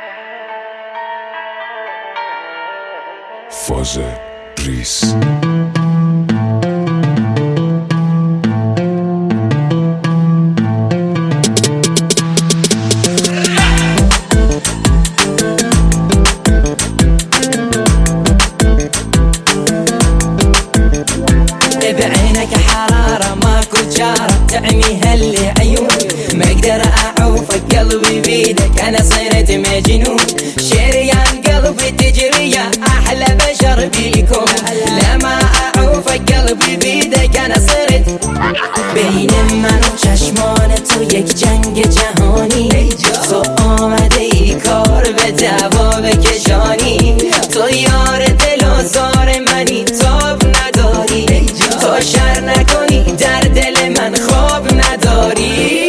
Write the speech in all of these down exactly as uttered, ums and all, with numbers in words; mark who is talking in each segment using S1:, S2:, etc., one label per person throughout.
S1: فاز ریس
S2: بعينك حرارة ماكو جارة تعمي هاللي عيون ما اقدر اعوفك قلبي بيدك انا صرت مجنون شريان قلبي تجريه احلى بشر بيكم لما اعوفك قلبي بيدك انا صرت بین من و چشمان تو یک جنگ جهانی تو آمده ای کار به دعوا بکشانی تو یار دل و زار منی تاب نداری تو شر نکنی در دل من خواب نداری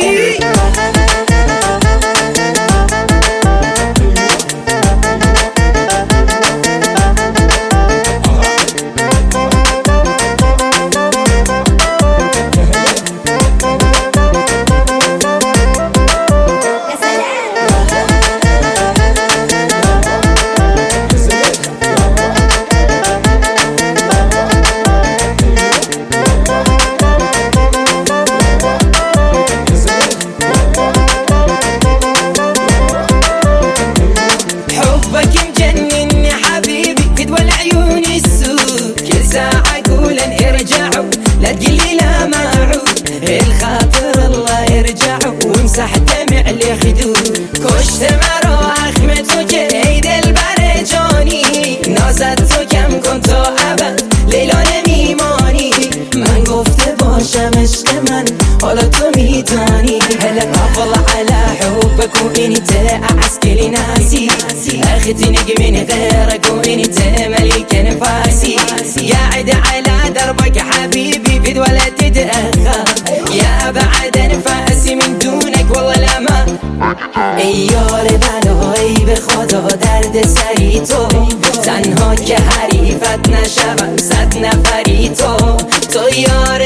S2: لا تقلي لا ما اعود الخاطر الله يرجعه وامسح دمع الخدود کشت مرا اخم تو که ای دلبر جانی نازت تو کم کن تا ابد لیلا نمیمانی من گفته باشم عشق من حالا تو میدانی هلا افضل على حبك وانت اعسكلي ناسي اختي نجمين غيرك وانت ملك نفاسي قاعد على دربك حبيبي بيد ولا تتأخر يا بعد انفاسي من دونك والله لا ما ای یار بلایی به خدا درد سری تو تنها که حریفت نشوم صد نفری تو تو یار